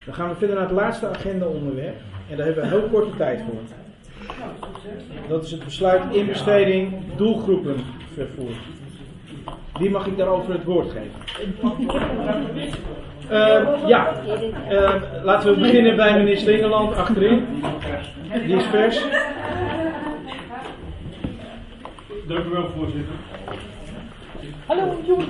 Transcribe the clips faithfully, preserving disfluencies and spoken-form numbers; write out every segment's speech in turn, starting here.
Dan gaan we verder naar het laatste agenda-onderwerp. En daar hebben we heel korte tijd voor. Dat is het besluit inbesteding doelgroepenvervoer. Wie mag ik daarover het woord geven? Uh, ja, uh, laten we beginnen bij meneer Slingerland achterin. Die is vers. Dank u wel, voorzitter. Hallo, Joeri.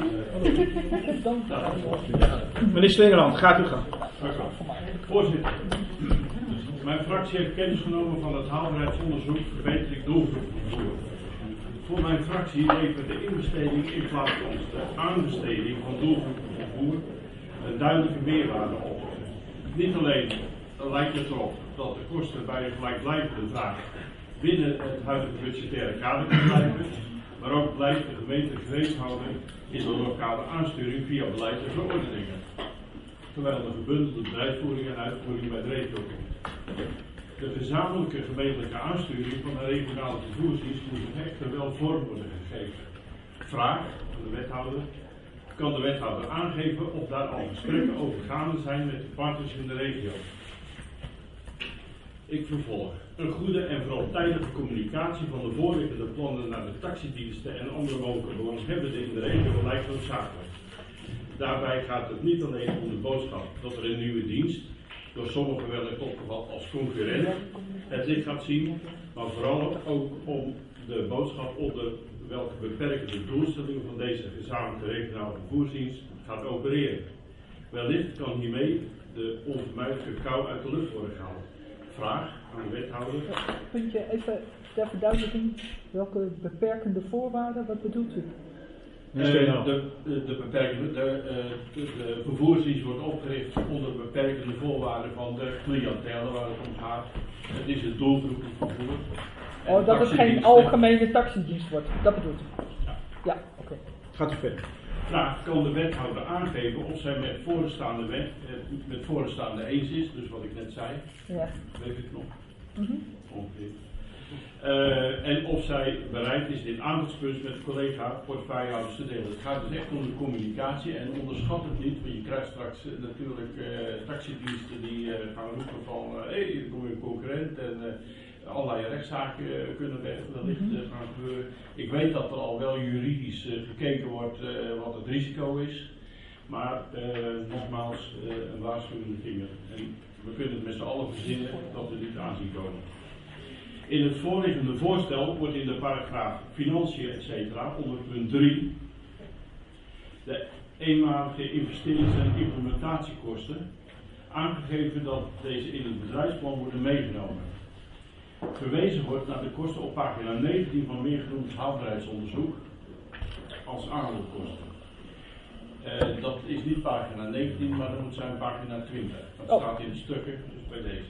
Meneer Slingerland, gaat u gang. Voorzitter, mijn fractie heeft kennis genomen van het haalbaarheidsonderzoek verbetering doelgroepenvervoer. Voor mijn fractie levert de investering in plaats van de aanbesteding van doelgroepenvervoer een duidelijke meerwaarde op. Niet alleen lijkt het erop dat de kosten bij een gelijkblijvende vraag binnen het huidige budgettaire kader kunnen blijven, maar ook blijft de gemeente greep houden in de lokale aansturing via beleid en verordeningen, terwijl de gebundelde bedrijfsvoering en uitvoering bij de regio komt. De gezamenlijke gemeentelijke aansturing van de regionale vervoersdienst moet echter wel vorm worden gegeven. Vraag aan de wethouder: kan de wethouder aangeven of daar al gesprekken over gaande zijn met de partners in de regio? Ik vervolg. Een goede en vooral tijdige communicatie van de voorliggende plannen naar de taxidiensten en andere mogelijke belanghebbenden in de regio lijkt noodzakelijk. Daarbij gaat het niet alleen om de boodschap dat er een nieuwe dienst, door sommigen wel eens opgevat als concurrent, het licht gaat zien, maar vooral ook om de boodschap onder welke beperkende doelstellingen van deze gezamenlijke regionale vervoersdienst gaat opereren. Wellicht kan hiermee de onvermijdelijke kou uit de lucht worden gehaald. Vraag aan de wethouder. Puntje, even ter verduidelijking. Welke beperkende voorwaarden, wat bedoelt u? Uh, de, de, de, beperkende, de, uh, de, de vervoersdienst wordt opgericht onder beperkende voorwaarden van de cliëntele waar het om gaat. Het is het doelgroepenvervoer. Oh, dat het geen algemene taxidienst wordt, dat bedoelt u? Ja, ja oké. Okay. Gaat u verder. Vraag, kan de wethouder aangeven of zij met voorstaande wet, met voorstaande eens is, dus wat ik net zei, ja. Weet ik nog? Mm-hmm. Ongeveer. Uh, en of zij bereid is dit aandachtspunt met collega portefeuillehouders te delen. Het gaat dus echt om de communicatie en onderschat het niet, want je krijgt straks uh, natuurlijk uh, taxidiensten die uh, gaan roepen van hé, uh, hey, hier kom je een concurrent en uh, allerlei rechtszaken uh, kunnen wellicht uh, gaan gebeuren. Ik weet dat er al wel juridisch uh, gekeken wordt uh, wat het risico is, maar uh, nogmaals uh, een waarschuwende vinger. En we kunnen het met z'n allen verzinnen dat we dit aanzien komen. In het voorliggende voorstel wordt in de paragraaf financiën et cetera onder punt drie de eenmalige investerings- en implementatiekosten aangegeven dat deze in het bedrijfsplan worden meegenomen. Verwezen wordt naar de kosten op pagina negentien van meergenoemd haalbaarheidsonderzoek als aanloopkosten. Uh, dat is niet pagina negentien, maar dat moet zijn pagina twintig. Dat oh. staat in de stukken, dus bij deze.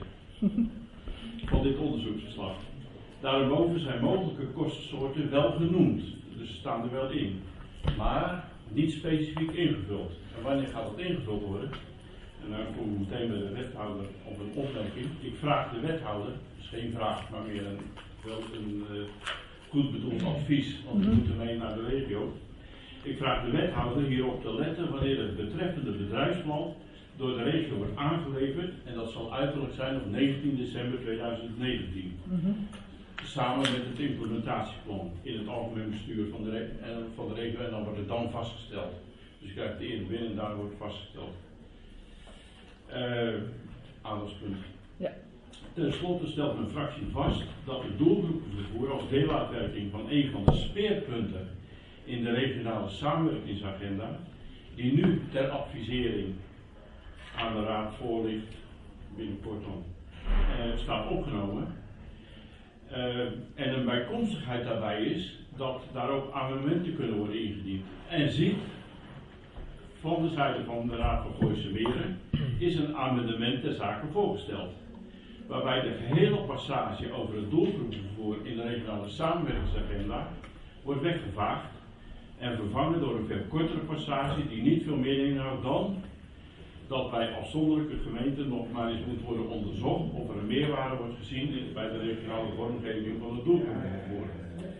Van dit onderzoeksverslag. Daarboven zijn mogelijke kostensoorten wel genoemd, dus ze staan er wel in, maar niet specifiek ingevuld. En wanneer gaat dat ingevuld worden? En dan kom ik meteen bij de wethouder op een opmerking. Ik vraag de wethouder, dus geen vraag, maar meer een, wel een uh, goed bedoeld advies, want we moeten mee naar de regio. Ik vraag de wethouder hierop te letten wanneer het betreffende bedrijfsplan door de regio wordt aangeleverd en dat zal uiterlijk zijn op negentien december tweeduizend negentien. Mm-hmm. Samen met het implementatieplan in het algemeen bestuur van de, re- van de regio en dan wordt het dan vastgesteld. Dus je krijgt het eerder binnen en daar wordt het vastgesteld. Uh, aandachtspunt. Ja. Ten slotte stelt mijn fractie vast dat het doelgroepenvervoer als deeluitwerking van een van de speerpunten in de regionale samenwerkingsagenda, die nu ter advisering aan de raad voor ligt, binnenkort dan, uh, staat opgenomen. Uh, en een bijkomstigheid daarbij is dat daar ook amendementen kunnen worden ingediend. En ziet, van de zijde van de Raad van Gooise Meren is een amendement ter zake voorgesteld, waarbij de gehele passage over het doelgroepenvervoer in de regionale samenwerkingsagenda wordt weggevaagd en vervangen door een veel kortere passage die niet veel meer inhoudt dan dat bij afzonderlijke gemeenten nog maar eens moet worden onderzocht of er een meerwaarde wordt gezien bij de regionale vormgeving van het doelgroepenvervoer.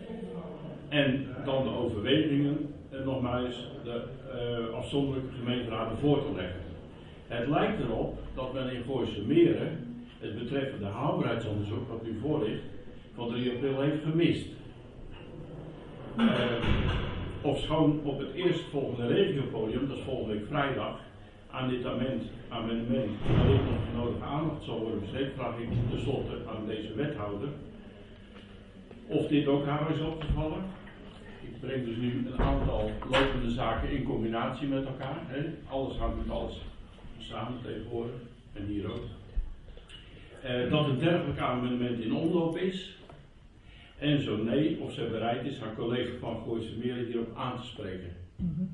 En dan de overwegingen eh, nog maar eens de uh, afzonderlijke gemeenteraden voor te leggen. Het lijkt erop dat men in Gooise Meren het betreffende haalbaarheidsonderzoek, wat u voor ligt, van drie april heeft gemist. Uh, ofschoon op het eerstvolgende regiopodium, dat is volgende week vrijdag, aan dit amendement, amendement wellicht nog de nodige aandacht zal worden besteed, vraag ik tenslotte aan deze wethouder of dit ook haar is opgevallen. Ik breng dus nu een aantal lopende zaken in combinatie met elkaar. Hè. Alles hangt met alles samen tegenwoordig en hier ook. Uh, dat een dergelijk amendement in omloop is. En zo nee, of zij bereid is haar collega van Gooise Meren hierop aan te spreken. Mm-hmm.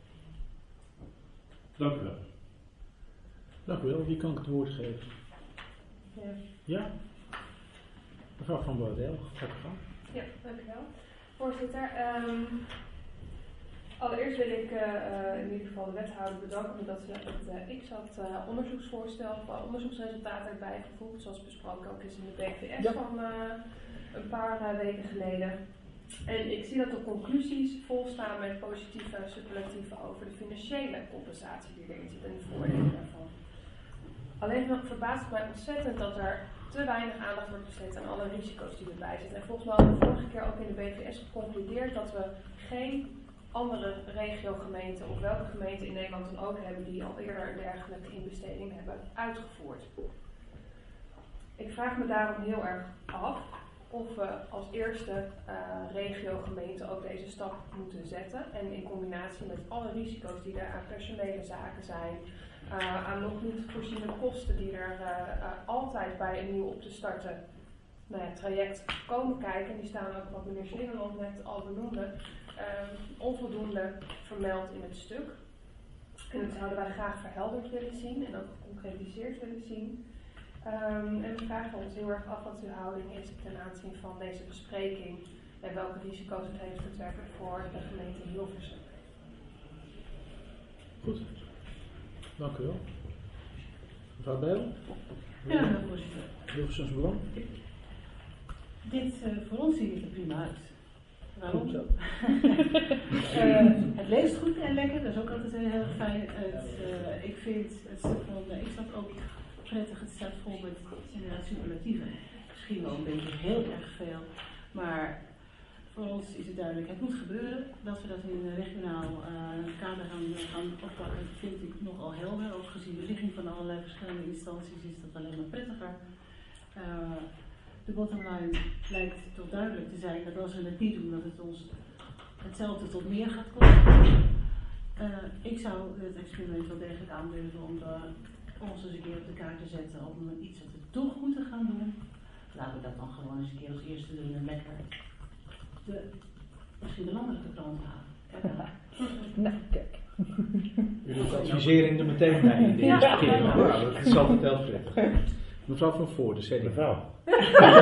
Dank u wel. Dank u wel. Wie kan ik het woord geven? Ja. Ja? Mevrouw Van Boudel, gaat u gang. Ja, dank u wel. Voorzitter, um, allereerst wil ik uh, uh, in ieder geval de wethouder bedanken omdat ze het uh, X had uh, onderzoeksvoorstel, uh, onderzoeksresultaten heeft bijgevoegd, zoals besproken ook is in de B V S ja. van uh, een paar uh, weken geleden. En ik zie dat de conclusies volstaan met positieve superlatieven over de financiële compensatie die erin zit en de voordelen daarvan. Alleen verbaast het mij ontzettend dat er te weinig aandacht wordt besteed aan alle risico's die erbij zitten. En volgens mij hadden we vorige keer ook in de B V S geconcludeerd dat we geen andere regiogemeenten of welke gemeente in Nederland dan ook hebben die al eerder een dergelijke investering hebben uitgevoerd. Ik vraag me daarom heel erg af of we als eerste uh, regiogemeente ook deze stap moeten zetten. En in combinatie met alle risico's die er aan personele zaken zijn, uh, aan nog niet voorziene kosten die er uh, uh, altijd bij een nieuw op te starten nou ja, traject komen kijken. Die staan ook, wat meneer Slingerland net al benoemde, uh, onvoldoende vermeld in het stuk. En dat zouden wij graag verhelderd willen zien en ook geconcretiseerd willen zien. Um, en we vragen ons heel erg af wat uw houding is ten aanzien van deze bespreking en welke risico's het heeft betrekkelijk voor de gemeente Hilversum. Goed, dank u wel. Mevrouw Bijl? Ja, voorzitter. Hilversums Belang? Dit, uh, voor ons ziet het er prima uit. Waarom? Goed zo. uh, het leest goed en lekker, dat is ook altijd heel fijn. Het, uh, ik vind het stuk van, uh, ik snap ook prettig, het staat vol met inderdaad superlatieven. Misschien wel een beetje heel erg veel, maar voor ons is het duidelijk, het moet gebeuren. Dat we dat in een regionaal uh, kader gaan, gaan oppakken, vind ik nogal helder. Ook gezien de ligging van allerlei verschillende instanties is dat alleen maar prettiger. Uh, de bottomline lijkt toch duidelijk te zijn dat als we het niet doen, dat het ons hetzelfde tot meer gaat kosten. Uh, ik zou het experiment wel degelijk aandurven om de, ons eens een keer op de kaart te zetten om iets wat we toch moeten gaan doen. Laten we dat dan gewoon eens een keer als eerste doen en lekker de, misschien de landelijke krant halen. Kijk maar. Nou, kijk. U doet advisering er meteen bij in de eerste keer. Nou, dat is altijd heel prettig. Mevrouw van Voorde, zeg mevrouw. Dat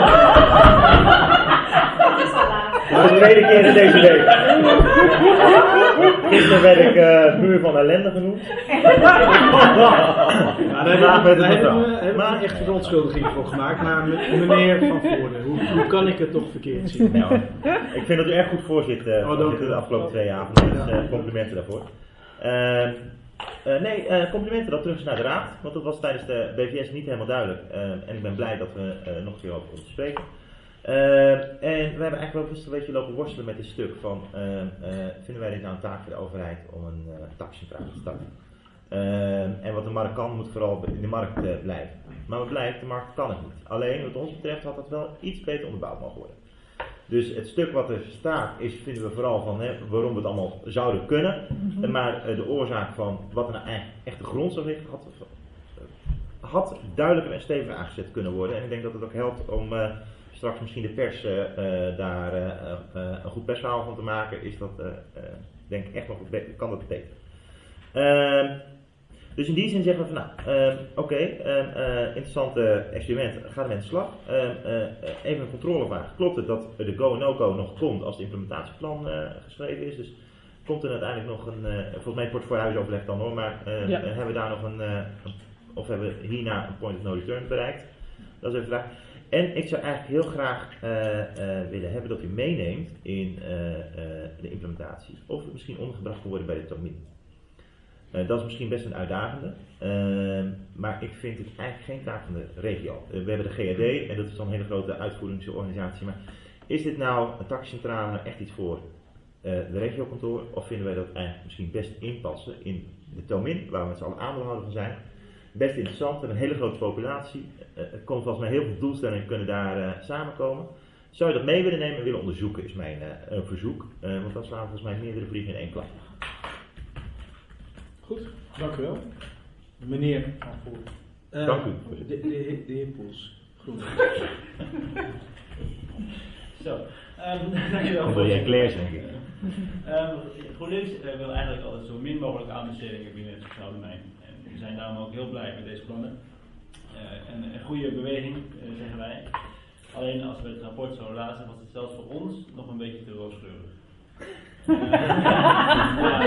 is al laat. Nou, de tweede keer in deze week. Gisteren werd ik uh, muur van ellende genoemd. Ja, daar hebben we, daar hebben we, hebben we echt verontschuldiging voor gemaakt. Maar meneer Van Voorde, hoe, hoe kan ik het toch verkeerd zien? Nou, ik vind dat u erg goed voorzit uh, oh, de afgelopen twee avonden. Dus uh, complimenten daarvoor. Uh, Uh, nee, uh, complimenten dat terug is naar de raad, want dat was tijdens de B V S niet helemaal duidelijk. Uh, en ik ben blij dat we uh, nog een keer over kunnen spreken. Uh, en we hebben eigenlijk wel best een beetje lopen worstelen met dit stuk van, uh, uh, vinden wij dit nou een taak voor de overheid om een uh, taxcentrale te starten. Uh, en wat de markt kan, moet vooral in de markt uh, blijven. Maar wat blijft, de markt kan het niet. Alleen wat ons betreft had dat wel iets beter onderbouwd mogen worden. Dus het stuk wat er staat is, vinden we vooral van hè, waarom we het allemaal zouden kunnen. Mm-hmm. Maar uh, de oorzaak van wat er nou eigenlijk echt de grondslag ligt, had, uh, had duidelijker en steviger aangezet kunnen worden. En ik denk dat het ook helpt om uh, straks misschien de pers uh, uh, daar uh, uh, een goed persverhaal van te maken. Is dat, uh, uh, denk ik echt nog, kan dat betekenen. Uh, Dus in die zin zeggen we van nou, uh, oké, okay, uh, uh, interessant uh, experiment, ga ermee aan de slag. Uh, uh, even een controlevraag. Klopt het dat de go en no-go nog komt als het implementatieplan uh, geschreven is? Dus komt er uiteindelijk nog een, uh, volgens mij wordt voor huisoverleg dan hoor, maar uh, ja. uh, hebben we daar nog een, uh, of hebben we hierna een point of no return bereikt? Dat is even de vraag. En ik zou eigenlijk heel graag uh, uh, willen hebben dat u meeneemt in uh, uh, de implementatie, of het misschien ondergebracht kan worden bij de termijn. Uh, dat is misschien best een uitdagende, uh, maar ik vind het eigenlijk geen taak van de regio. Uh, we hebben de G A D en dat is dan een hele grote uitvoeringsorganisatie, maar is dit nou een taxicentrale echt iets voor uh, de regiokantoor, of vinden wij dat eigenlijk misschien best inpassen in de Tomin, waar we met z'n allen aandeelhouder van zijn? Best interessant, we hebben een hele grote populatie, uh, er komen volgens mij heel veel doelstellingen kunnen daar uh, samenkomen. Zou je dat mee willen nemen en willen onderzoeken, is mijn uh, een verzoek, uh, want dan slaan we volgens mij meerdere vliegen in één klap. Goed, dank u wel. Meneer Van Voer. Uh, dank u. De, de, de, de heer Poels. Goed. Zo, um, dankjewel. Dan wil jij Claire denk ik. Um, GroenLinks uh, wil eigenlijk altijd zo min mogelijk aanbestedingen binnen het sociaal domein. En we zijn daarom ook heel blij met deze plannen. Uh, en een goede beweging, uh, zeggen wij. Alleen als we het rapport zo lazen, was het zelfs voor ons nog een beetje te rooskleurig. Uh, ja,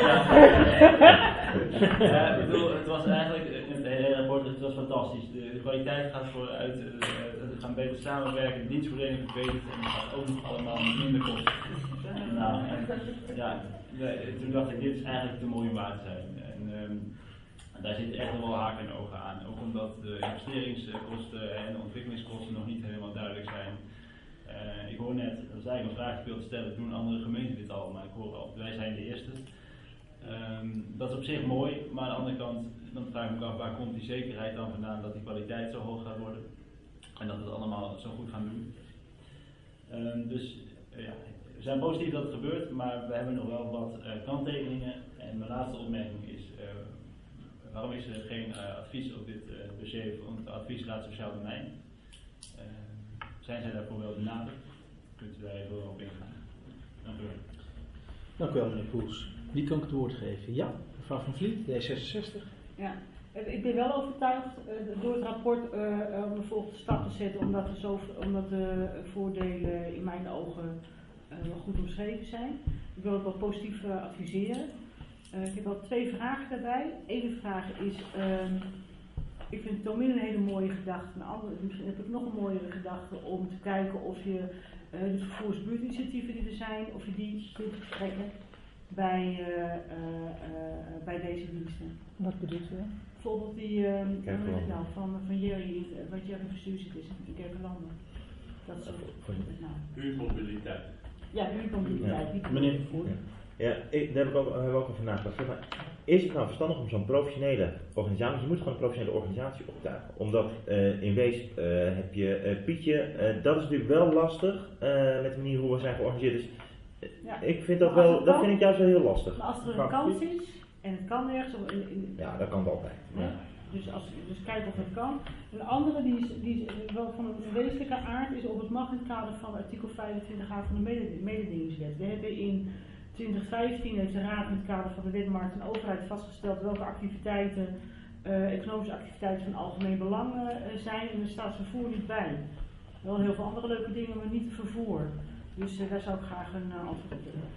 ja, ja, ik bedoel, het was eigenlijk, het hele rapport, het was fantastisch. De, de kwaliteit gaat vooruit, uh, we gaan beter samenwerken, de dienstverlening verbetert en het gaat ook nog allemaal minder kosten. Nou, en, ja, de, toen dacht ik, dit is eigenlijk te mooi om waar te zijn. En, um, daar zitten echt wel haken en ogen aan, ook omdat de investeringskosten en de ontwikkelingskosten nog niet helemaal duidelijk zijn. Uh, ik hoor net, dat is eigenlijk een vraag die ik wil stellen, doen andere gemeenten dit al, maar ik hoor al, wij zijn de eerste. Um, dat is op zich mooi, maar aan de andere kant, dan vraag ik me af, waar komt die zekerheid dan vandaan dat die kwaliteit zo hoog gaat worden en dat we het allemaal zo goed gaan doen. Um, dus uh, ja, we zijn positief dat het gebeurt, maar we hebben nog wel wat uh, kanttekeningen. En mijn laatste opmerking is, uh, waarom is er geen uh, advies op dit uh, dossier van het adviesraad Sociaal Domein? Uh, zijn zij daarvoor wel benaderd? Kunt u daar even op ingaan? Dank u wel. Dank u wel, meneer Poels. Wie kan ik het woord geven? Ja, mevrouw Van Vliet, D zesenzestig. Ja, ik ben wel overtuigd uh, door het rapport uh, om de volgende stap te zetten, omdat, er zo, omdat de voordelen in mijn ogen uh, wel goed omschreven zijn. Ik wil het wel positief uh, adviseren. Uh, ik heb wel twee vragen daarbij. Eén vraag is, uh, ik vind Tomin een hele mooie gedachte. Een andere, misschien heb ik nog een mooiere gedachte om te kijken of je uh, de vervoersbuurtinitiatieven die er zijn, of je die kunt betrekken bij, uh, uh, uh, bij deze diensten. Wat bedoelt u? Bijvoorbeeld die, uh, nou, van, van Jerry, wat jij in bestuur zit is, in Kerkenlanden. Dat is nou. Huurmobiliteit. Ja, huurmobiliteit. Ja. Meneer Vervoer. Ja, ik, daar heb ik ook, heb ik ook over nagedacht. Maar is het nou verstandig om zo'n professionele organisatie, je moet gewoon een professionele organisatie optuigen. Omdat uh, in wezen uh, heb je uh, Pietje, uh, dat is natuurlijk wel lastig uh, met de manier hoe we zijn georganiseerd. Dus uh, ja. ik vind dat wel, dat vind ik juist wel heel lastig. Maar als er een kans is, en het kan ergens, of in, in, ja, dat kan het altijd. Ja. Dus, als, dus kijk of het kan. Een andere die is, die is wel van een wezenlijke aard is of het mag in het kader van artikel vijfentwintig a van de mededingingswet. We hebben in twintig vijftien heeft de Raad in het kader van de wet Markt en Overheid vastgesteld welke activiteiten, uh, economische activiteiten van algemeen belang uh, zijn en er staat vervoer niet bij. Wel heel veel andere leuke dingen, maar niet vervoer. Dus uh, daar zou ik graag een uh, antwoord op willen.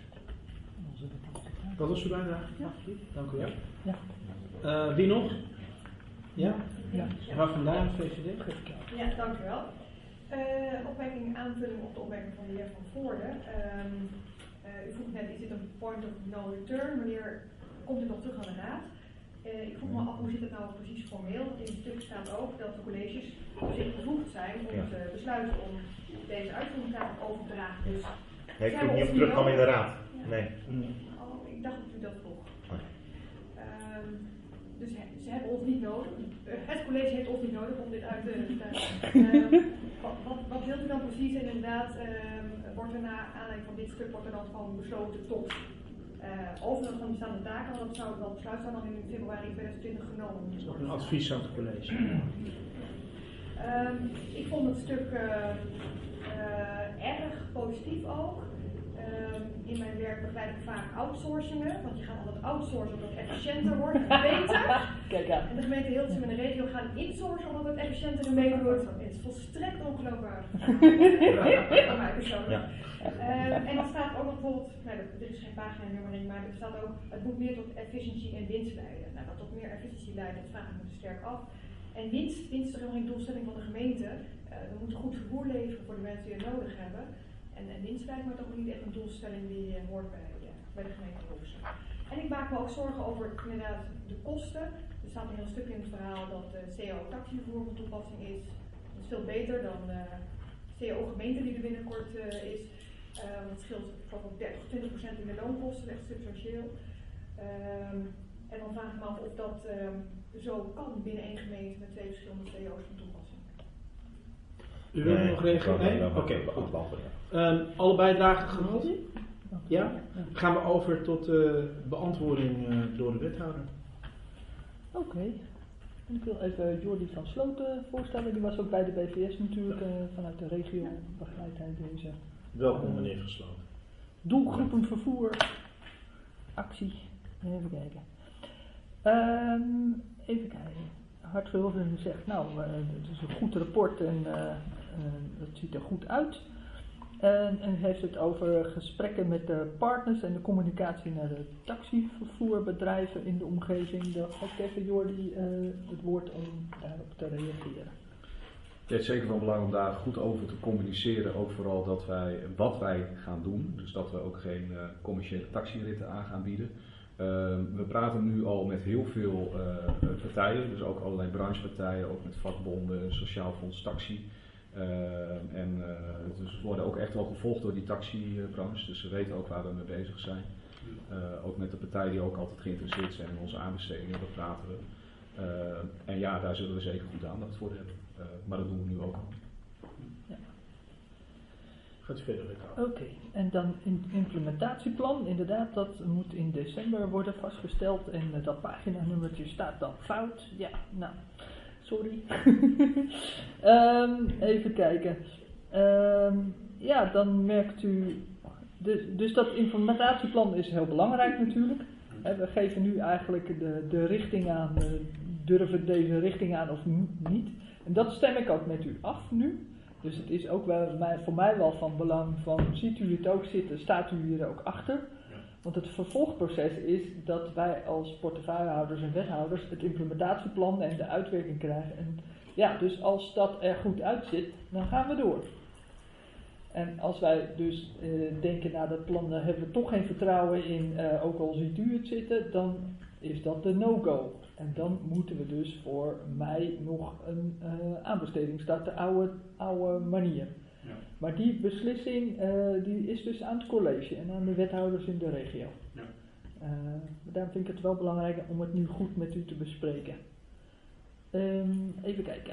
Wat was uw bijdrage? Ja. Dank u wel. Ja. Uh, wie nog? Ja? Ja. Mevrouw Van Daan, V V D. Ja, dank u wel. Uh, opmerking aanvulling op de opmerking van de heer Van Voorde. Um, uh, u vroeg net, is dit een point of no return? Wanneer komt dit nog terug aan de raad? Uh, ik vroeg me af, hoe zit het nou precies formeel? In het stuk staat ook dat de colleges zich bevoegd zijn om ja. te besluiten om deze uitvoeringstaak over te dragen. Dus nee, ik vroeg niet of terugkomen in de raad. Ja. Nee. Oh, ik dacht dat u dat vroeg. Um, dus he, ze hebben ons niet nodig. Uh, het college heeft ons niet nodig om dit uit te stellen. Uh, wat, wat, wat wilt u dan precies? En inderdaad, uh, wordt er na aanleiding van dit stuk wordt er dan gewoon besloten tot uh, overigens van die bestaande taken, want dat, zou, dat besluit zou dan in februari tweeduizend twintig genomen moeten worden. Een advies aan het college. Um, ik vond het stuk uh, uh, erg positief ook. Um, in mijn werk begeleid ik vaak outsourcingen, want je gaat altijd outsourcen omdat het efficiënter wordt en beter. Kijk aan. En de gemeente Hilversum en de regio gaan insourcen omdat het efficiënter en beter wordt. Het is volstrekt ongeloofwaardig. Voor mij persoonlijk. Ja. Um, en dan staat ook nog bijvoorbeeld, nou, dit is geen paginanummering, maar er staat ook, het moet meer tot efficiëntie en winst leiden. Nou, wat tot meer efficiëntie leidt, dat vraag ik me dus sterk af. En winst, winst is toch helemaal geen doelstelling van de gemeente. Uh, we moeten goed vervoer leveren voor de mensen die het nodig hebben. En, en winst lijkt me toch niet echt een doelstelling die uh, hoort bij, uh, bij de gemeente Hilversum. En ik maak me ook zorgen over inderdaad de kosten. Er staat hier een stukje in het verhaal dat de C A O-taxivervoer van toepassing is. Dat is veel beter dan de C A O-gemeente die er binnenkort uh, is. Uh, dat scheelt bijvoorbeeld dertig tot twintig procent in de loonkosten, echt substantieel. Um, en dan vraag ik me af of dat um, zo kan binnen één gemeente met twee verschillende C A O's van toepassing. U wilt nog reageren? Nee? Oké, okay, goed. Um, alle bijdragen gehad? Ja? Gaan we over tot uh, beantwoording uh, door de wethouder. Oké. Okay. Ik wil even Jordi van Sloten voorstellen. Die was ook bij de B V S natuurlijk, uh, vanuit de regio begeleidt hij deze. Welkom meneer Gesloten. Doelgroepen vervoer, actie. Even kijken. Um, even kijken. Hartverhulzen zegt, nou, uh, het is een goed rapport en uh, uh, het ziet er goed uit. En, en heeft het over gesprekken met de partners en de communicatie naar de taxivervoerbedrijven in de omgeving. Dan ga ik even Jordi uh, het woord om daarop te reageren. Ja, het is zeker van belang om daar goed over te communiceren, ook vooral dat wij, wat wij gaan doen. Dus dat we ook geen uh, commerciële taxiritten aan gaan bieden. Uh, we praten nu al met heel veel uh, partijen, dus ook allerlei branchepartijen, ook met vakbonden, Sociaal Fonds Taxi. Uh, en uh, dus we worden ook echt wel gevolgd door die taxibranche, dus ze weten ook waar we mee bezig zijn. Uh, ook met de partijen die ook altijd geïnteresseerd zijn in onze aanbestedingen, daar praten we. Uh, en ja, daar zullen we zeker goed aandacht voor hebben. Uh, maar dat doen we nu ook al. Ja. Gaat u verder, Oké, okay. En dan een implementatieplan, inderdaad, dat moet in december worden vastgesteld en uh, dat paginanummertje staat dan fout. Ja, nou, sorry. um, even kijken. Um, ja, dan merkt u, dus, dus dat implementatieplan is heel belangrijk natuurlijk. He, we geven nu eigenlijk de, de richting aan, uh, durven deze richting aan of niet. En dat stem ik ook met u af nu. Dus het is ook wel mij, voor mij wel van belang van, ziet u het ook zitten, staat u hier ook achter? Ja. Want het vervolgproces is dat wij als portefeuillehouders en wethouders het implementatieplan en de uitwerking krijgen. En ja, dus als dat er goed uitziet, dan gaan we door. En als wij dus uh, denken, nou dat plan, daar hebben we toch geen vertrouwen in, uh, ook al ziet u het zitten, dan is dat de no-go. En dan moeten we dus voor mij nog een uh, aanbesteding starten, oude, oude manier. Ja. Maar die beslissing uh, die is dus aan het college en aan de wethouders in de regio. Ja. Uh, daarom vind ik het wel belangrijk om het nu goed met u te bespreken. Um, even kijken.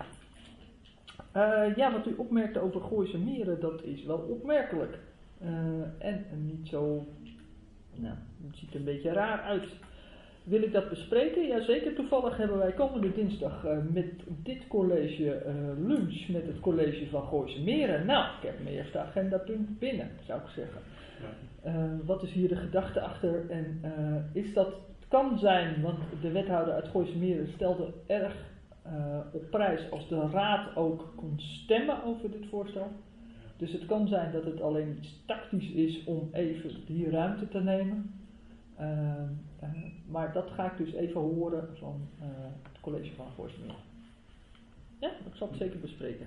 Uh, ja, wat u opmerkte over Gooise Meren, dat is wel opmerkelijk. Uh, en, en niet zo, nou, het ziet er een beetje raar uit. Wil ik dat bespreken? Jazeker, toevallig hebben wij komende dinsdag uh, met dit college uh, lunch met het college van Gooise Meren. Nou, ik heb mijn eerste agendapunt binnen, zou ik zeggen. Ja. Uh, wat is hier de gedachte achter? En uh, is dat, het kan zijn, want de wethouder uit Gooise Meren stelde erg uh, op prijs als de raad ook kon stemmen over dit voorstel. Dus het kan zijn dat het alleen iets tactisch is om even die ruimte te nemen. Uh, uh, maar dat ga ik dus even horen van uh, het college van Gooise Meren. Ja, ik zal het zeker bespreken.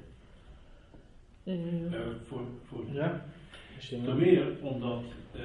Uh, uh, voor, voor ja. Ten meer omdat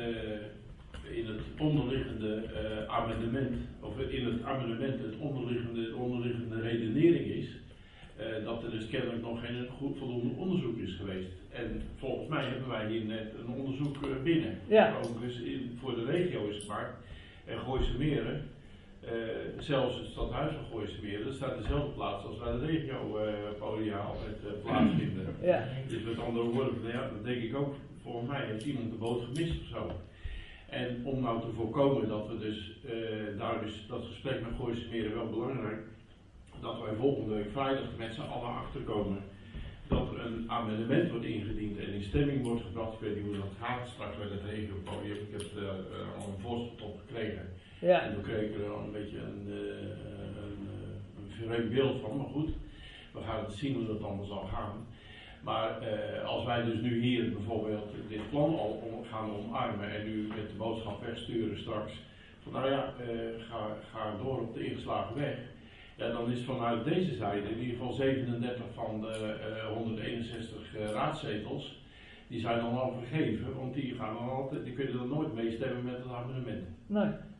uh, in het onderliggende uh, amendement, of in het amendement het onderliggende, onderliggende redenering is, uh, dat er dus kennelijk nog geen goed voldoende onderzoek is geweest. En volgens mij hebben wij hier net een onderzoek uh, binnen. Ja. Overigens in, voor de regio is gemaakt. En Gooise Meren, uh, zelfs het stadhuis van Gooise Meren, dat staat dezelfde plaats als waar de regio uh, podia altijd uh, plaatsvinden. Ja. Dus met andere woorden, ja, dat denk ik ook, volgens mij heeft iemand de boot gemist of zo. En om nou te voorkomen dat we dus, uh, daar is dat gesprek met Gooise Meren wel belangrijk, dat wij volgende week vrijdag met z'n allen achterkomen dat er een amendement wordt ingediend en in stemming wordt gebracht. Ik weet niet hoe dat gaat straks bij het regiopodium. Ik heb er uh, al een voorstel op gekregen. Ja. En toen kreeg ik er al een beetje een, uh, een, uh, een vreemd beeld van. Maar goed, we gaan het zien hoe dat allemaal zal gaan. Maar uh, als wij dus nu hier bijvoorbeeld dit plan al om, gaan omarmen en nu met de boodschap wegsturen straks. Van nou ja, uh, ga, ga door op de ingeslagen weg. Ja, dan is vanuit deze zijde in ieder geval zevenendertig van de uh, honderdeenenzestig uh, raadzetels, die zijn dan al vergeven, want die, gaan dan altijd, die kunnen dan nooit meestemmen met het amendement. Nee.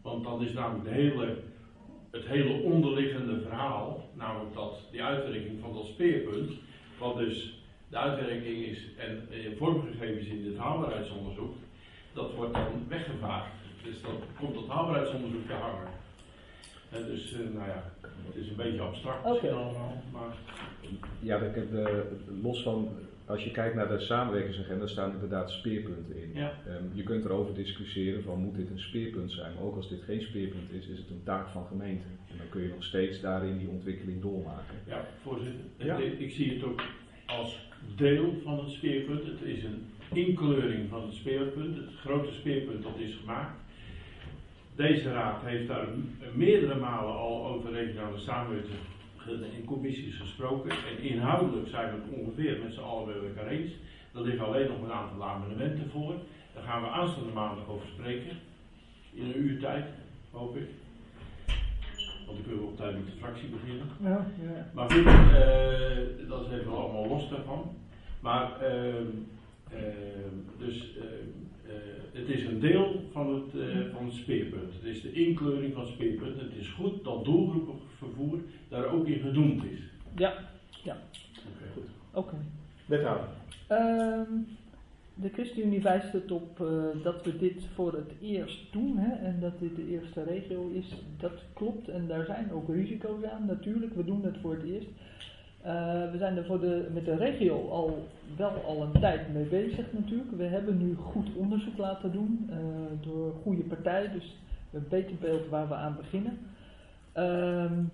Want dan is namelijk de hele, het hele onderliggende verhaal, namelijk dat, die uitwerking van dat speerpunt, wat dus de uitwerking is en eh, vormgegeven is in dit haalbaarheidsonderzoek, dat wordt dan weggevaagd. Dus dan komt dat haalbaarheidsonderzoek te hangen. En dus, uh, nou ja, het is een beetje abstract misschien Okay. allemaal, maar... Ja, de, de, los van, als je kijkt naar de samenwerkingsagenda, staan inderdaad speerpunten in. Ja. Um, je kunt erover discussiëren van moet dit een speerpunt zijn, maar ook als dit geen speerpunt is, is het een taak van gemeente. En dan kun je nog steeds daarin die ontwikkeling doormaken. Ja, voorzitter. Ja. Ik, ik zie het ook als deel van het speerpunt. Het is een inkleuring van het speerpunt. Het grote speerpunt dat is gemaakt. Deze raad heeft daar meerdere malen al over regionale samenwerking in commissies gesproken. En inhoudelijk zijn we het ongeveer met z'n allen bij elkaar eens. Er liggen alleen nog een aantal amendementen voor. Daar gaan we aanstaande maandag over spreken. In een uur tijd, hoop ik. Want dan kunnen we op tijd met de fractie beginnen. Ja, ja. Maar goed, uh, dat is even allemaal los daarvan. Maar, uh, uh, dus, uh, uh, het is een deel van het, uh, van het speerpunt. Het is de inkleuring van het speerpunt. Het is goed dat doelgroepenvervoer daar ook in gedoemd is. Ja, ja. Oké, okay, goed. Oké. Okay. Wethouder. Um, de ChristenUnie wijst het op uh, dat we dit voor het eerst doen hè, en dat dit de eerste regio is. Dat klopt en daar zijn ook risico's aan natuurlijk. We doen het voor het eerst. Uh, we zijn er voor de, met de regio al wel al een tijd mee bezig natuurlijk. We hebben nu goed onderzoek laten doen uh, door goede partijen, dus we hebben een beter beeld waar we aan beginnen. Um,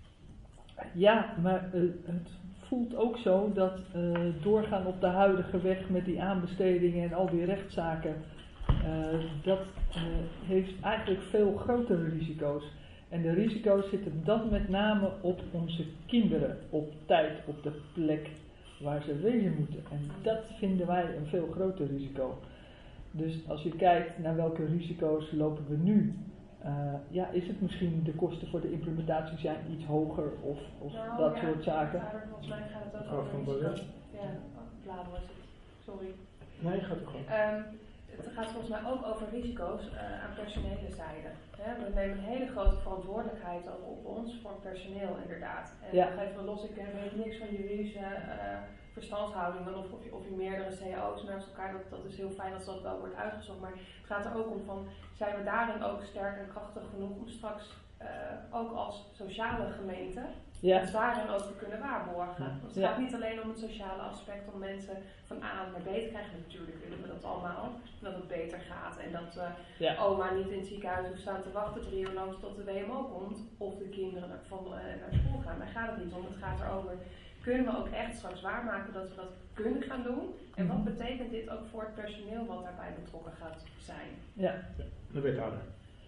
ja, maar uh, het voelt ook zo dat uh, doorgaan op de huidige weg met die aanbestedingen en al die rechtszaken, uh, dat uh, heeft eigenlijk veel grotere risico's. En de risico's zitten dan met name op onze kinderen, op tijd, op de plek waar ze wezen moeten. En dat vinden wij een veel groter risico. Dus als je kijkt naar welke risico's lopen we nu, uh, ja, is het misschien de kosten voor de implementatie zijn iets hoger of, of nou, dat ja, soort zaken. Maar volgens mij gaat het ook Mevrouw over van risico's. Bolle. Ja, bladen was het. Sorry. Nee, gaat het gewoon. Um, het gaat volgens mij ook over risico's uh, aan personele zijde. He, we nemen een hele grote verantwoordelijkheid ook op ons voor personeel inderdaad. En Ja. nog even los, ik weet niks van juridische uh, verstandshoudingen of, of, je, of je meerdere C E O's naast elkaar, dat, dat is heel fijn als dat wel wordt uitgezocht. Maar het gaat er ook om van, zijn we daarin ook sterk en krachtig genoeg om straks uh, ook als sociale gemeente Ja. het daarin ook te kunnen waarborgen. Want het Ja. gaat niet alleen om het sociale aspect, om mensen van A naar B te krijgen. Natuurlijk willen we dat allemaal, dat het beter gaat en dat uh, Ja. oma niet in het ziekenhuis hoeft staan te wachten drie uur lang tot de W M O komt of de kinderen van, uh, naar school gaan. Daar gaat het niet om. Het gaat erover, kunnen we ook echt straks waarmaken dat we dat kunnen gaan doen? En wat betekent dit ook voor het personeel wat daarbij betrokken gaat zijn? Ja. De wethouder.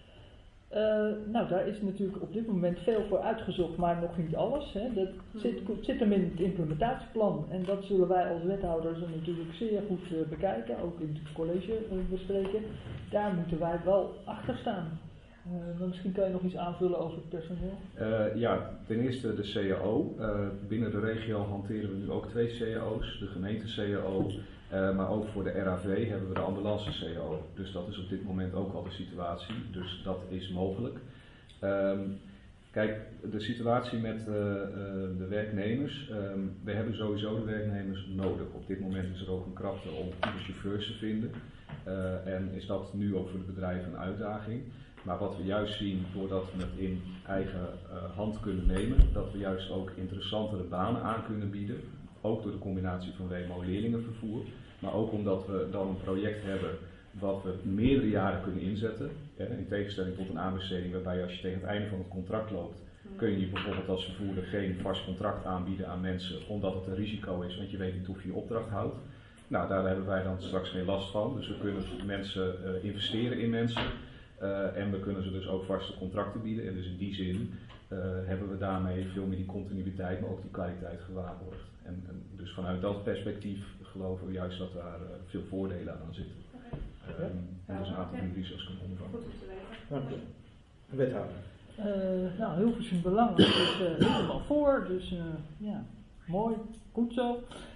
Uh, nou, daar is natuurlijk op dit moment veel voor uitgezocht, maar nog niet alles. Hè. Dat zit, zit hem in het implementatieplan en dat zullen wij als wethouders natuurlijk zeer goed uh, bekijken, ook in het college uh, bespreken. Daar moeten wij wel achter staan. Uh, maar misschien kan je nog iets aanvullen over het personeel. Uh, ja, ten eerste de C A O. Uh, binnen de regio hanteren we nu ook twee C A O's, de gemeente C A O. Uh, maar ook voor de R A V hebben we de ambulance C A O. Dus dat is op dit moment ook al de situatie. Dus dat is mogelijk. Um, kijk, de situatie met uh, uh, de werknemers. Um, we hebben sowieso de werknemers nodig. Op dit moment is er ook een krapte om goede chauffeurs te vinden. Uh, en is dat nu ook voor de bedrijven een uitdaging. Maar wat we juist zien, doordat we het in eigen uh, hand kunnen nemen, dat we juist ook interessantere banen aan kunnen bieden. Ook door de combinatie van W M O-leerlingenvervoer, maar ook omdat we dan een project hebben wat we meerdere jaren kunnen inzetten. In tegenstelling tot een aanbesteding waarbij als je tegen het einde van het contract loopt, kun je bijvoorbeeld als vervoerder geen vast contract aanbieden aan mensen, omdat het een risico is, want je weet niet of je je opdracht houdt. Nou, daar hebben wij dan straks geen last van, dus we kunnen mensen uh, investeren in mensen. Uh, en we kunnen ze dus ook vaste contracten bieden. En dus in die zin uh, hebben we daarmee veel meer die continuïteit, maar ook die kwaliteit gewaarborgd. En, en dus vanuit dat perspectief geloven we juist dat daar uh, veel voordelen aan zitten. Okay. Um, en dus een aantal ja. risico's kunnen omvangen. Goed om te weten. Dank u. Wethouder. Uh, nou, Hilversum Belang is uh, helemaal voor, dus uh, ja, mooi, goed zo.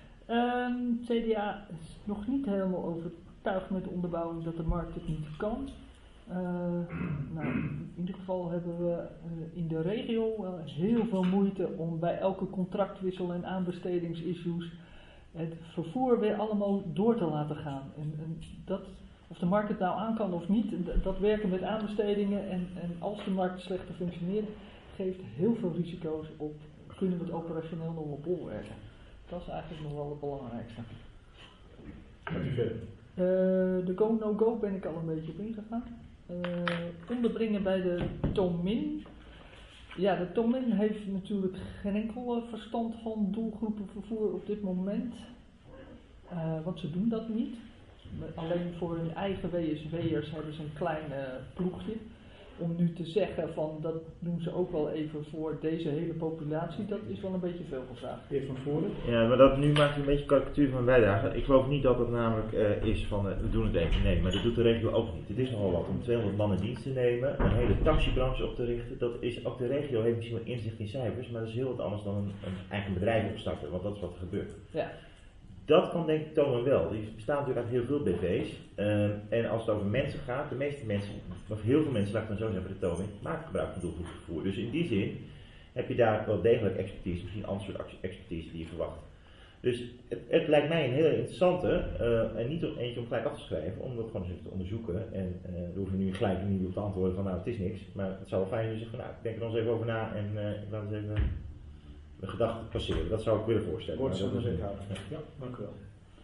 Um, C D A is nog niet helemaal overtuigd met de onderbouwing dat de markt het niet kan. Uh, nou, in ieder geval hebben we uh, in de regio uh, heel veel moeite om bij elke contractwissel en aanbestedingsissues het vervoer weer allemaal door te laten gaan. En, en dat, of de markt het nou aan kan of niet, dat werken met aanbestedingen en, en als de markt slechter functioneert, geeft heel veel risico's op, kunnen we het operationeel nog wel bolwerken. Dat is eigenlijk nog wel het belangrijkste. Gaat u verder? Uh, de go-no-go ben ik al een beetje op ingegaan. Uh, onderbrengen bij de Tomin. Ja, de Tomin heeft natuurlijk geen enkel verstand van doelgroepenvervoer op dit moment. Uh, want ze doen dat niet. Alleen voor hun eigen W S W'ers hebben ze een klein uh, ploegje. Om nu te zeggen van dat doen ze ook wel even voor deze hele populatie, dat is wel een beetje veel gevraagd. Heer Van Voorde? Ja, maar dat nu maakt u een beetje karikatuur van bijdrage. Ik geloof niet dat het namelijk uh, is van uh, we doen het even. Nee, maar dat doet de regio ook niet. Het is nogal wat om tweehonderd man in dienst te nemen, een hele taxibranche op te richten. Dat is, ook de regio heeft misschien wel inzicht in cijfers, maar dat is heel wat anders dan een, een eigen bedrijf opstarten, want dat is wat er gebeurt. Ja. Dat kan denk ik Tomin wel. Er bestaan natuurlijk uit heel veel B V's. Uh, en als het over mensen gaat, de meeste mensen, of heel veel mensen, laat ik dan zo zeggen, de Tomin, maken gebruik van doelgroepvervoer. Dus in die zin heb je daar wel degelijk expertise, misschien een ander soort expertise die je verwacht. Dus het, het lijkt mij een hele interessante, uh, en niet eentje om gelijk af te schrijven, om dat gewoon eens even te onderzoeken. En uh, we hoeven nu gelijk niet op te antwoorden van nou het is niks, maar het zou wel fijn zijn als je zegt van nou ik denk er nog eens even over na en uh, ik laat eens even de gedachten passeren. Dat zou ik willen voorstellen. Wordt zo dat is houden. Ja. ja, dank u wel.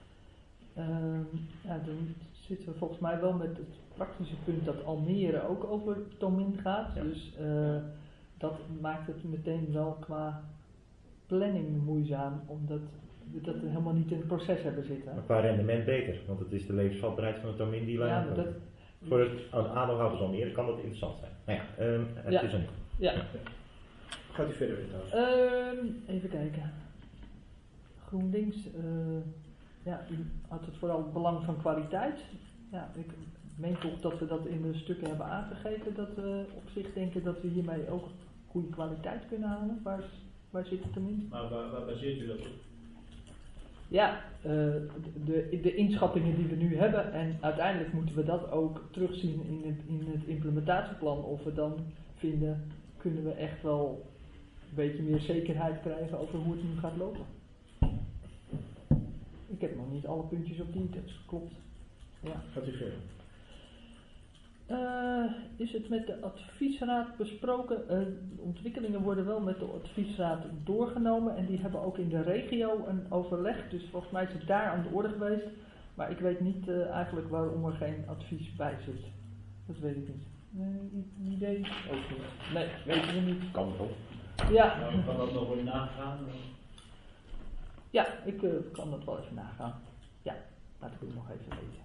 Uh, ja, dan zitten we volgens mij wel met het praktische punt dat Almere ook over Tomin gaat. Ja. Dus uh, dat maakt het meteen wel qua planning moeizaam, omdat we dat helemaal niet in het proces hebben zitten. Maar qua rendement beter, want het is de levensvatbaarheid van de Tomin die wij ja, maar dat, voor het aandeelhouders Almere kan dat interessant zijn. Nou ja, um, het ja. is een... Ja. Gaat u verder weer uh, even kijken. GroenLinks, uh, ja, u had het vooral het belang van kwaliteit. Ja, ik meen toch dat we dat in de stukken hebben aangegeven, dat we op zich denken dat we hiermee ook goede kwaliteit kunnen halen. Waar, waar zit het hem in? Maar waar, waar baseert u dat op? Ja, uh, de, de inschattingen die we nu hebben en uiteindelijk moeten we dat ook terugzien in het, in het implementatieplan of we dan vinden, kunnen we echt wel een beetje meer zekerheid krijgen over hoe het nu gaat lopen. Ik heb nog niet alle puntjes op die, dat klopt. Ja. Gaat u verder? Uh, is het met de adviesraad besproken? Uh, de ontwikkelingen worden wel met de adviesraad doorgenomen en die hebben ook in de regio een overleg, dus volgens mij is het daar aan de orde geweest, maar ik weet niet uh, eigenlijk waarom er geen advies bij zit. Dat weet ik niet. Nee, idee ook niet. Nee, weten we niet. Kan wel. Ja. Nou, kan dat nog worden nagegaan? Ja, ik uh, kan dat wel even nagaan. Ja, laat ik het nog even weten.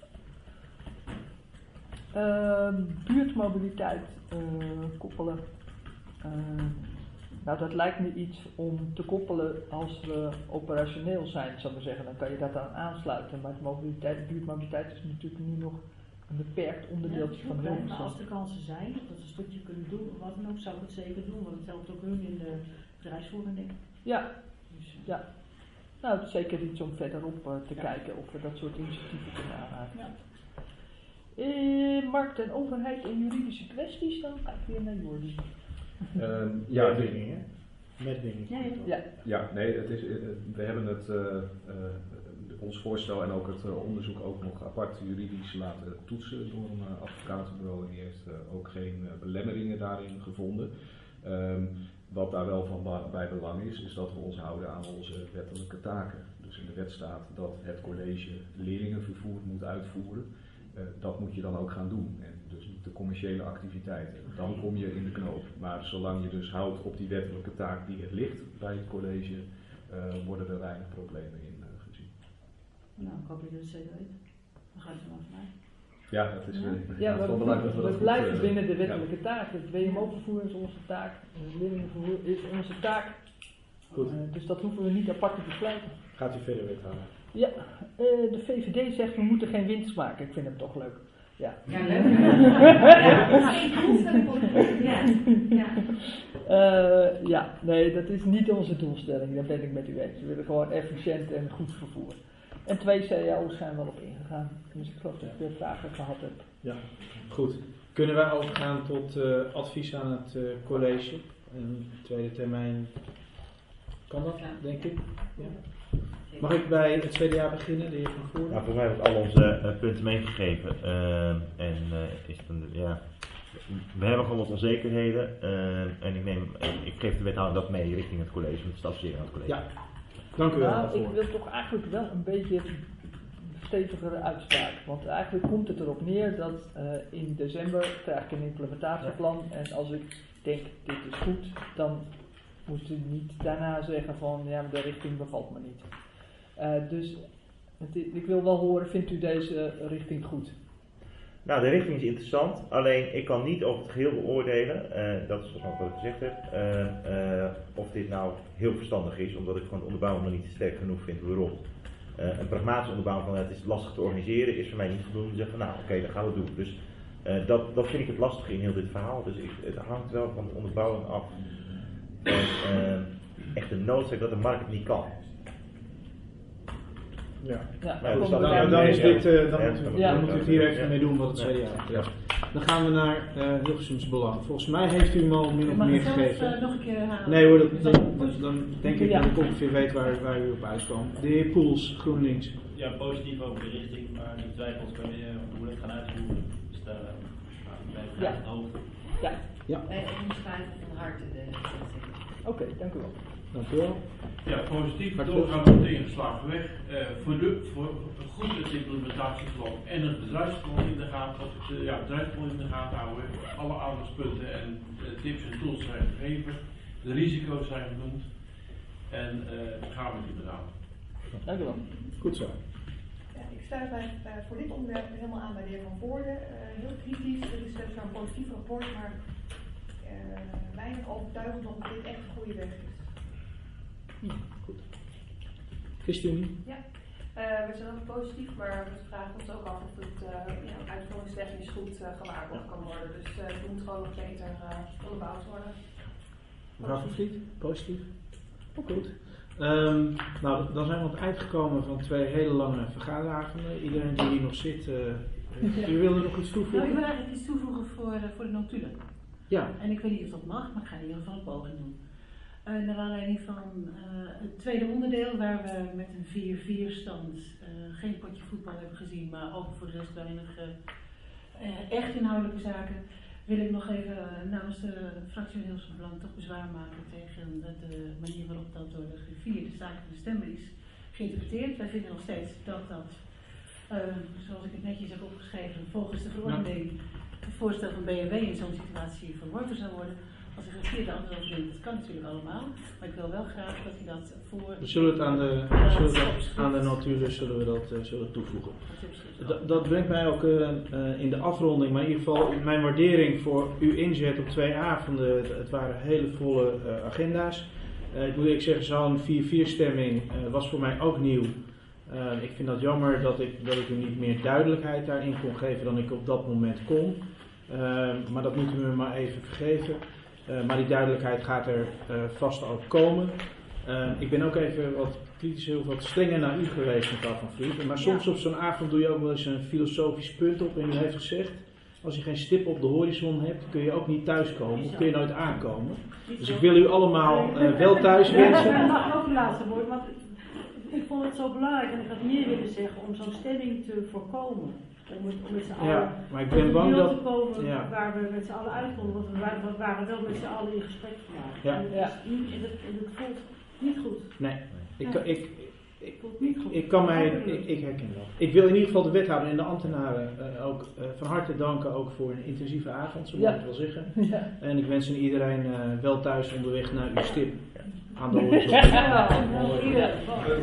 Uh, buurtmobiliteit uh, koppelen. Uh, nou, dat lijkt me iets om te koppelen als we operationeel zijn, zou ik maar zeggen. Dan kan je dat aan aansluiten. Maar de mobiliteit, buurtmobiliteit is natuurlijk nu nog een beperkt onderdeeltje ja, van heel heel Maar als er kansen zijn, dat we een stukje kunnen doen, wat dan ook, zou ik het zeker doen. Want het helpt ook hun in de bedrijfsvoering, denk ik. Ja, dus, ja. Nou, het is zeker iets om verderop uh, te ja. kijken of we dat soort initiatieven kunnen aanraken. Ja. Uh, markt en overheid en juridische kwesties, dan ga ik weer naar Jordi. Um, ja, met dingen. Met dingen. Ja, ja. ja, nee, het is, we hebben het, uh, uh, ons voorstel en ook het uh, onderzoek ook nog apart juridisch laten toetsen door een uh, advocatenbureau. En die heeft uh, ook geen uh, belemmeringen daarin gevonden. Um, wat daar wel van bij belang is, is dat we ons houden aan onze wettelijke taken. Dus in de wet staat dat het college leerlingenvervoer moet uitvoeren. Uh, dat moet je dan ook gaan doen. En dus niet de commerciële activiteiten. Dan kom je in de knoop. Maar zolang je dus houdt op die wettelijke taak die er ligt bij het college, uh, worden er weinig problemen in uh, gezien. Nou, ik hoop dat je dat zeker weet. Dan gaat het maar van mij. Ja, dat is ja. Uh, ja, we, belangrijk dat we, we dat blijven goed, binnen de wettelijke ja. taak. Het W M O-vervoer is onze taak. Het leerlingenvervoer is onze taak. Goed. Uh, dus dat hoeven we niet apart te besluiten. Gaat u verder, wethouder? Ja, uh, de V V D zegt we moeten geen winst maken. Ik vind hem toch leuk. Ja, ja leuk. Ja, geen doelstelling voor de ja. Ja. Uh, ja, nee, dat is niet onze doelstelling. Daar ben ik met u eens. We willen gewoon efficiënt en goed vervoer. En twee C E O's zijn wel op ingegaan. Dus ik geloof dat ik weer vragen gehad heb. Ja, goed. Kunnen wij overgaan tot uh, advies aan het uh, college? Een tweede termijn. Kan dat, denk ik? Ja. Mag ik bij het C D A beginnen, de heer Van Voorde? Nou, volgens mij hebben we al onze uh, punten meegegeven. Uh, en uh, is het een, ja, we hebben gewoon wat onzekerheden. Uh, en ik, neem, uh, ik geef de wethouder dat mee richting het college, om te adviseren aan het college. Ja, dank u wel. Nou, ik wil toch eigenlijk wel een beetje stevigere uitspraak. Want eigenlijk komt het erop neer dat uh, in december krijg ik een implementatieplan. En als ik denk, dit is goed, dan moet u niet daarna zeggen van, ja, de richting bevalt me niet. Uh, dus het, ik wil wel horen, vindt u deze richting goed? Nou, de richting is interessant, alleen ik kan niet over het geheel beoordelen, uh, dat is volgens mij wat ik gezegd heb, uh, uh, of dit nou heel verstandig is, omdat ik van de onderbouwing nog niet sterk genoeg vind. Waarom? Uh, een pragmatische onderbouwing van het is lastig te organiseren is voor mij niet voldoende om te zeggen van nou oké, okay, dan gaan we het doen. Dus uh, dat, dat vind ik het lastige in heel dit verhaal. Dus ik, het hangt wel van de onderbouwing af en uh, echt de noodzaak dat de markt het niet kan. Ja, ja nou, dus dan, dan, dan, dan is dit, uh, dan, ja, moet, ja. dan moet u het hier even mee doen wat het C D A. Ja. Dan gaan we naar uh, Hilversums Belang. Volgens mij heeft u hem al min of Mag meer ik zelf, gegeven. uh, nog een keer herhalen? Nee hoor, dat, dan, dan denk ik dat ik ongeveer weet waar, waar u op uitkwam. De heer Poels, GroenLinks. Ja, positief over de richting, maar die twijfels kan je moeilijk gaan uitvoeren. Dus daar ben ik Ja. op de hoogte. Ja, Ja. Wij onderschrijven van harte de oké, okay, dank u wel. Dank u wel. Ja, positief. Hartelijk. Doorgaan op de ingeslagen weg. Uh, voor, de, voor goed het implementatieplan en het bedrijfsplan in de gaten, uh, ja, bedrijfsplan in de gaten houden. Alle aandachtspunten en uh, tips en tools zijn gegeven. De risico's zijn genoemd. En uh, gaan we die bedaan. Dank u wel. Goed zo. Ja, ik sluit mij uh, voor dit onderwerp helemaal aan bij de heer Van Voorde. Uh, heel kritisch, dit is weliswaar een positief rapport, maar uh, weinig overtuigend dat dit echt een goede weg is. Ja, goed. Christine? Ja, uh, we zijn ook positief, maar we vragen ons ook af of het uh, ja, uitvoeringstechnisch goed uh, gewaarborgd kan worden. Dus uh, het moet gewoon nog beter uh, onderbouwd worden. Mevrouw Van Vliet, positief? Ook goed. Um, nou, dan zijn we aan het eind gekomen van twee hele lange vergaderavonden. Iedereen die hier nog zit, uh, u wilde nog iets toevoegen? Nou, ik wil eigenlijk iets toevoegen voor, uh, voor de notulen. Ja. En ik weet niet of dat mag, maar ik ga in ieder geval een poging doen. Uh, naar aanleiding van uh, het tweede onderdeel, waar we met een vier vier stand uh, geen potje voetbal hebben gezien, maar ook voor de rest weinig uh, uh, echt inhoudelijke zaken, wil ik nog even uh, namens de fractie van Hilversum Belang toch bezwaar maken tegen de, de manier waarop dat door de griffier, de zaken van de stemmer is geïnterpreteerd. Wij vinden nog steeds dat dat, uh, zoals ik het netjes heb opgeschreven, volgens de verordening het voorstel van B M W in zo'n situatie verworpen zou worden. Als ik griffier de andere over dat kan natuurlijk allemaal, maar ik wil wel graag dat hij dat voor... We zullen het aan de, we zullen dat, aan de notulen zullen we dat uh, zullen toevoegen. Dat, dat brengt mij ook uh, uh, in de afronding, maar in ieder geval mijn waardering voor uw inzet op twee avonden. Het waren hele volle uh, agenda's. Uh, ik moet eerlijk zeggen, zo'n vier vier stemming uh, was voor mij ook nieuw. Uh, ik vind dat jammer dat ik, dat ik u niet meer duidelijkheid daarin kon geven dan ik op dat moment kon. Uh, maar dat moeten we me maar even vergeven. Uh, maar die duidelijkheid gaat er uh, vast ook komen. Uh, ik ben ook even wat kritisch, heel wat strenger naar u geweest, mevrouw Van Vliet. Maar soms ja. Op zo'n avond doe je ook wel eens een filosofisch punt op. En u heeft gezegd, als je geen stip op de horizon hebt, kun je ook niet thuiskomen. Of kun je nooit aankomen. Dus ik wil u allemaal uh, wel thuis wensen. Dat mag ook het laatste woord, want ik vond het zo belangrijk en ik had meer willen zeggen om zo'n stemming te voorkomen. Om het, om met z'n allen ja, maar ik ben bang dat, te komen ja. waar we met z'n allen uitkomen, want we waren, we waren wel met z'n allen in gesprek vandaag. Ja. En het, Ja. is niet, en het, en het voelt niet goed. Nee, ik, Ja. ik, ik, Het voelt niet goed. ik kan mij, ik, ik herken dat. Ik wil in ieder geval de wethouder en de ambtenaren uh, ook uh, van harte danken ook voor een intensieve avond, zo moet Ja. ik het wel zeggen. Ja. En ik wens iedereen uh, wel thuis onderweg naar uw stip aan de horizon. Ja, ja.